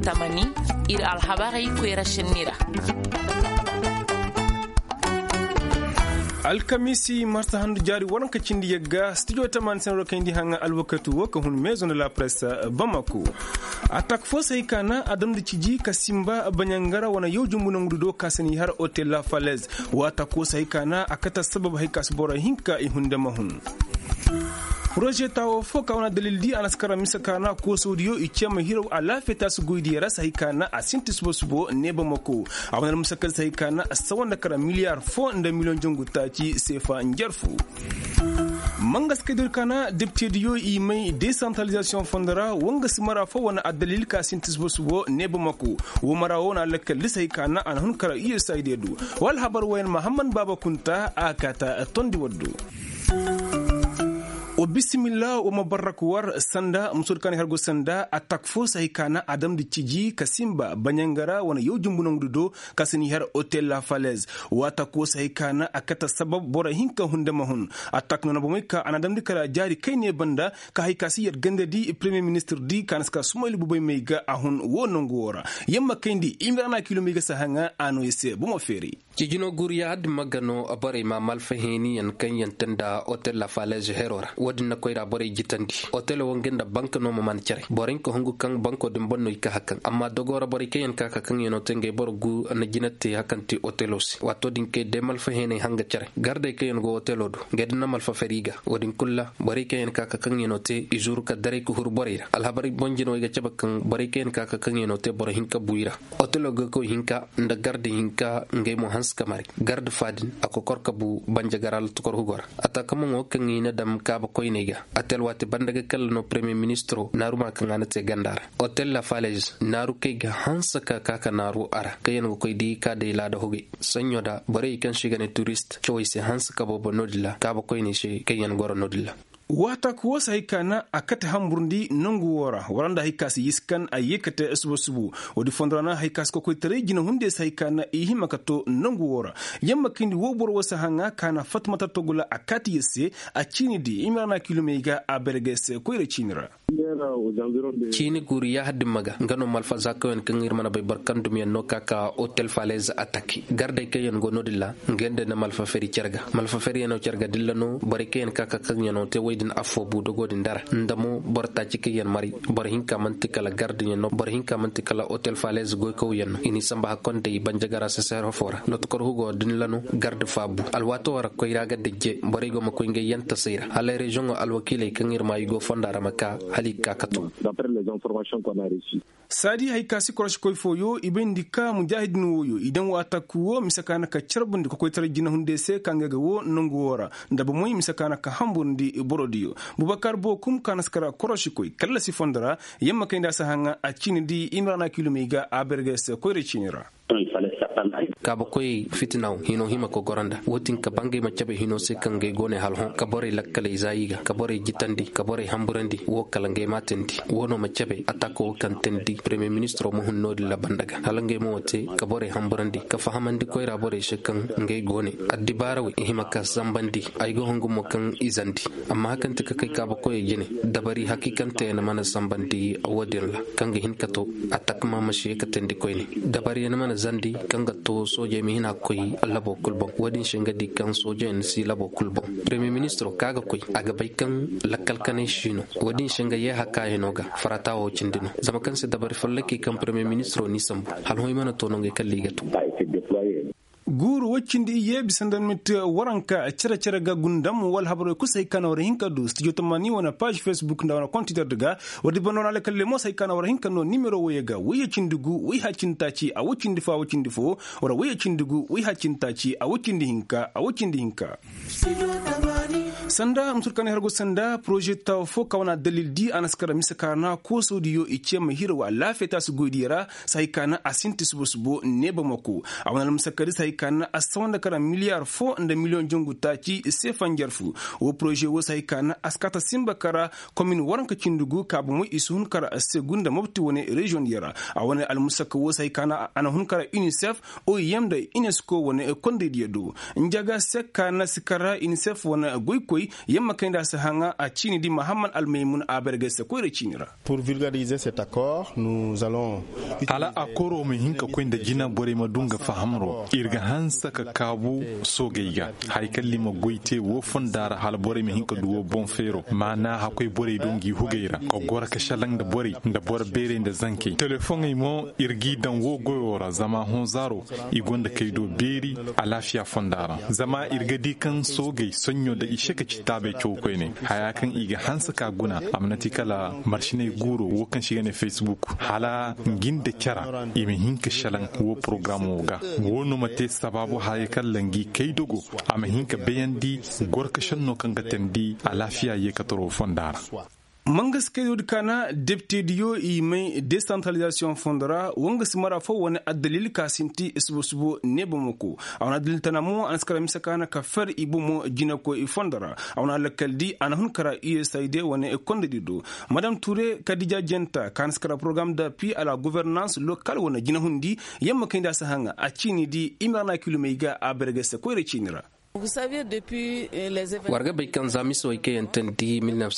tamani ir alhabari kwera shinira. Alkamisi marta handu jari waranka cindi yagga studio taman senro kandi hanga alwakatu waka hun maison de la presse Bamako. Attaque fosa ikana adam de ciji kasimba banyangara wana yoju munangudo kasani har hotel la falaise wa attaque sa ikana akata sabab haikas bora hinka ihunda mahun. Projet tawo foka wana dalil di anaskara misakana ko studio ichema hiro ala feta su goidi rasa hikana asintis bosbo neba mako awana musakal hikana asawanda kara miliyar fo nda miliyon jongu tachi sefa njarfu mangas kedur kana deputy dio i mai decentralisation fondara wanga simara fo wana adalil ka asintis bosbo neba mako wo mara wona lakal lisa hikana an hun kara USAID du wal habar wayan Muhammad Baba Kunta akata tondi waddu o bismillah o mabarak war sanda musur kan hargo sanda attaque fo sahikana adam de ciji kasimba banyangara wana yojumbunan dudo kasini har hotel la falaise wa attaque sahikana akata sabab bora hinka hunda mahun attaque nona bomika anadam de kala jari kayne banda ka haykasi yet gande di premier ministre di kanaska sumayl bubay meyga ahun wonongo wora yemma kayndi imrana kilomiga sahanga ano yese bumo feri cijino guriyad magano abare ma malfaheni yan kanyan tanda hotel la falaise herora wadina koyra bore jitandi hotel wongenda bank no man cere boren ko hongu kan banko dum bonno ka hakan amma dogora bore kayen ka kan yeno tenge borgu na jinatti hakanti hotelos wato dinke demal fahene hanga cere garde kayen go hotelodo gedna mal fa feriga wadin kulla bore kayen ka kan yeno te izur ka dare ko hur borira al habari bonjino ga cabakan bore kayen ka kan yeno te bore hinka buira hotelo go ko hinka nda garde hinka ngey mo hans kamari garde fadin akokor kabu banja garal tukor hugor ata kamongo kan ina dam ka ba koynega atel wati bandaga kala no premier ministro naruma kan anate gandar hotel la falaise naru kayga hansaka kaka naru ara kayen go koydi ka de la da hoge sanyoda bare kan shigane tourist choice hansaka bobo nodilla ka ba koyni shi kayen goro nodilla wata kuwa sahikana akata hamburndi nongu wora waranda hikasi yiskan ayekate esbosubu wodi fondrana hikas ko koy tere jina hunde sahikana ihimakato nongu wora yamma kindi wobor wasa hanga kana fatmata togula akati yesse a chini di imrana kilomega a bergese koyre chinira chini guri ya haddi maga ngano malfa zakawen kan irmana bay barkan dum no kaka hotel falaise attaque garde kayen go nodilla ngende na malfa feri cerga malfa feri no cerga dillano bari kayen kaka kan yano te waydin afo bu dogo din dara ndamo borta ci kayen mari bar hinka mantikala garde no bar hinka mantikala hotel falaise go ko yen ini samba hakonde banjagara sa ser fora not ko hugo din lano garde fabu alwato wara ko iraga dejje bari go mako nge yanta sayra ala region alwakile kan irma yugo fondara maka d'après les informations qu'on a reçues. Sadi haikasi korosh koy foyo ibendika mujahidin woyo idan wa atakuwo misakana ka charbundi ko koytara jina hunde se kangaga wo nongo wora ndabo moy misakana ka hambundi borodiyo Bubakar Bokum kanaskara korosh koy kala si fondara yemma kayda sahanga a chini di imrana kilomega a berges koyre chinira kaba koy fitnaw hino hima ko goranda wotin ka bangi macabe hino se kange gone halhon ka bore lakkale izaiga ka bore jitandi ka bore hamburandi wo kala nge matendi wono macabe atako kan tendi premier ministre mo hunno la bandaga halange mo wote ka bore hamburandi ka fahamandi koy ra bore shekan nge gone addi barawi hima ka zambandi ay go hongo mo kan izandi amma kan ta kai kaba koy jene dabari hakikante na mana zambandi awodin la kange hinkato atakma mashi ka tendi koy ni dabari na mana zandi kanga to soje mi hina koy labo kulbo wadin shinga di kan soje en si labo kulbo premier ministre kaga koy aga bay kan lakkal kane shino wadin shinga ye hakka hinoga farata o cindino zama kan se dabari fallaki kan premier ministre ni sambu hal hoy mana to nonge kalligatu guru wacindi yebi sandan mit waranka cera ga gundam wal habro ku say kana wara hinka do studio tamani wana page facebook nda wana compte daga wadi bonon ale kalle mo say kana wara hinka no numero woyega wiye cindugu wi hacintaci a wucindi fa wucindi fo wara wiye cindugu wi hacintaci a wucindi hinka sanda msurkane hargo sanda projet taw fo kawana dalil di anaskara misakana ko sodiyo ichema hirwa la feta su godira say kana asinti subo neba mako awana misakari say kana asawanda kara miliyar fo nda miliyon jongu taci sefan jarfu wo projet wo say kana askata simba kara commune waranka cindugu kabu mo isun kara segunda mobti woni region yara awana al musaka wo say kana ana hun kara UNICEF o yemda UNESCO woni konde diedo njaga sekana sikara UNICEF wona goy ikoi yamma kainda sa hanga a chini di Muhammad Al-Maymun abergesa ko rechinira. Pour vulgariser cet accord, nous allons ala akoro mi hinka kwenda jina bore madunga fahamro irga hansa ka kabu sogeiga haikalli magoite wo fondara hal bore mi hinka duwo bon fero mana hakoy bore dungi hugeira ko gora ka shalang da bore bere da zanke telefon imo irgi dan wo goyora zama honzaro igonda kaido beri a lafiya fondara zama irgadi kan sogei sonyo da ishe ka citabe kyokoi ne hayakan iga hansa ka guna amnati kala marshine guro wo kan shiga ne Facebook hala ginda kyara imi hinka shalan wo programo ga wono mate sababu hayakal langi kaidogo ama hinka bayandi gorka shanno kan gatendi a lafiya ye ka toro fondara. Mangas kayod kana deputy dio mai decentralisation fondara wangas mara fo wani adalil kasinti isbusubu nebomoko awna dalil tanamo anskara misakana ka fer ibumo jinako I fondara awna lakaldi anahun kara USAID wani ekondedido madame Touré Kadija Jenta kanskara programme d'appui à la gouvernance locale wani jinahundi yamma kinda sahanga achini di imana kilomeiga abergese ko rechinira. Vous savez, depuis les événements... warga bai kan zami so ke yantendi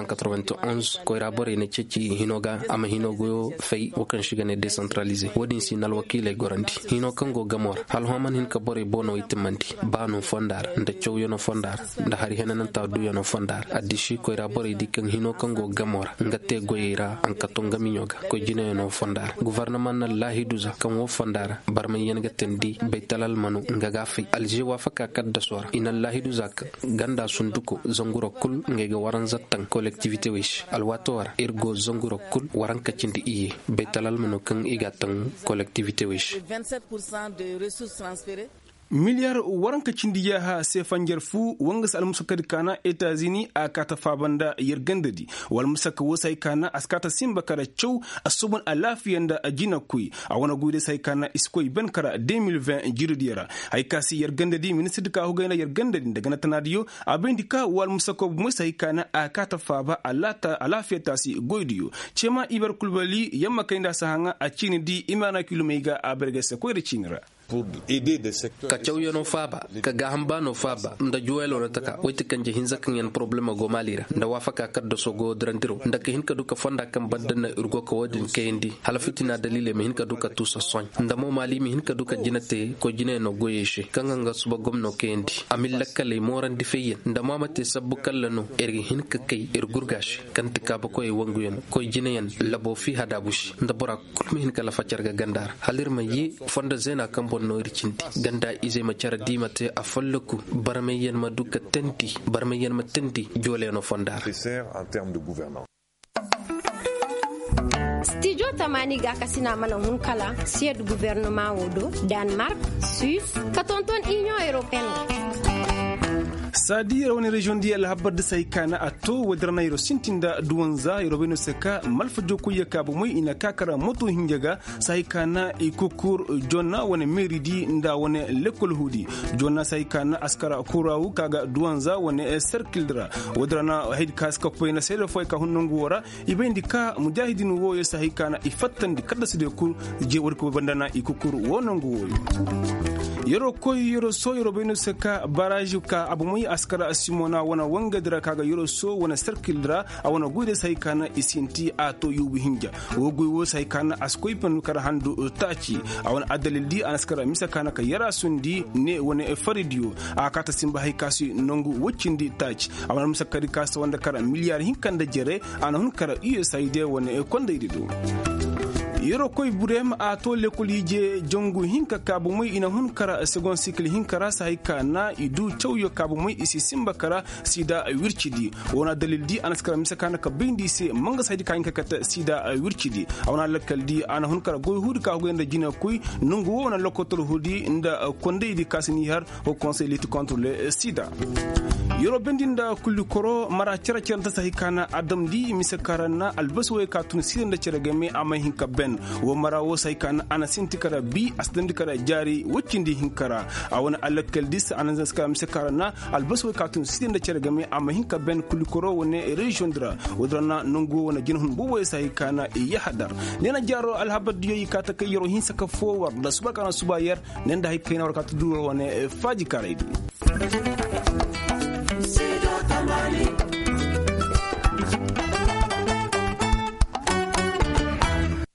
1991 ko rabore ne ceci hinoga ama hinogo fei wakan shiga ne decentraliser wadin sinal wakile gorandi hino kango gamor hal homan hin ka bore bono itimandi banu fondar nda chow yono fondar nda hari henan ta du yono fondar adishi ko rabore dikan hino kango gamor ngate goyira an katonga minyoga ko jina yono fondar gouvernement na lahiduza kan wo fondar barma yenga tendi bai talal manu ngaga fi alje wafaka kadda sora inallahi du zak ganda sunduko zonguro kul ngega waran zattan collectivité wish alwato war ergo zonguro kul waran kacindi iye betalal mano kan igatan collectivité wish 27% de ressources transférées. Miliyar waranka cindiya ha sai fanjar fu wangas almusakar kana Etazini a kata fabanda yergandadi wal musaka wasai kana askata simba kara chow asubun alafiyan da ajina kui a wana gude sai kana iskoi ben kara 2020 jiridiyara ai kasi yergandadi ministry ka hugayna yergandadi daga natanadiyo abindika wal musaka musai kana a kata faba alata alafiyata si goidiyo chema ibar kulbali yamma kainda sahanga a cini di imana kilomega a bergese ko rechinira. Pour aider des secteurs ka chawyo no faba ka gahamba no faba nda juwelo no taka wati kanje hinza kan yan problema go malira nda wafaka kaddo so go drantiro nda ke hinka duka fonda kan baddana urgo ko wadin kendi halafitina dalile mi hinka duka tusa soñ nda mo mali mi hinka duka jinate ko jine no goyeshe kanga suba gomno kendi amil lakkale moran di feyen nda mamate sabbu kallano ergi hinka kay gurgash kan tika ba koy wangu yen koy jine yan labo fi hadabush nda bora kulmi hinka la facarga gandar halirma yi fonda zena kan no ricinti ganda ize ma cara dimate a falluku barmeyen ma duka tenti barmeyen ma tenti jole no fondar en termes de gouvernance. Studio Tamani ga kasina mana hunkala sied gouvernement wodo Denmark, Suisse, katonton Union Européenne. Sadi rawani region di alhabar da sai kana ato wadrana yiro sintinda duwanza yiro beno seka malfa joko yaka bu moy ina kakara moto hinjaga sai kana ikukur jonna wani meridi nda wani lekol hudi jonna sai kana askara kurawu kaga duwanza wani circle wadrana haid kaska poina sele foy ka hunnungu wora ibendi ka mujahidin wo sai kana ifattan di kada su de kur je warko bandana ikukur wonongu wo yoro koy yoro so yoro beno seka baraju ka abu moy askara simona wana wanga dira kaga yoro so wana circle dira a wana gude sai kana isinti a to yubi hinja wo guwo sai kana askoy pen kara handu tachi a wana adalil di askara misa kana ka yara sundi ne wana faridio a kata simba hay kasi nongu woccindi tachi a wana misa kadi kasa wanda kara miliyar hinkanda jere ana hun kara USAID wana konda idido yoro koy burem a to lekolije jongu hinka kabu moy ina hun kara second cycle hinkara sai kana idu chawyo kabu moy isi simba kara sida wirchidi wona dalil di anaskara misakana ka bindi se manga sai kan ka kata sida wirchidi awna lakaldi ana hun kara goy hudu ka go enda jina koy nungu wona lokotol hudi nda konde di kasini har au conseil lutte contre le sida yoro bendinda kulli koro mara cera certa sai kana adam di misakara na albaswe ka tun sida cera game amay hinka ben wo mara wo sai kana ana sintikara bi asdandi kara jari woccindi hinkara a wona alakal dis ana skam sekara na albaswe katun sidenda cergame amma hinka ben kulikoro wone region dra wodrana nongo wona jinhun bo sai kana ya hadar nena jaro alhabad yoyi kata kay yoro hin saka forward da subaka na subayar nenda hay kayna warkatu duro wone faji karaidi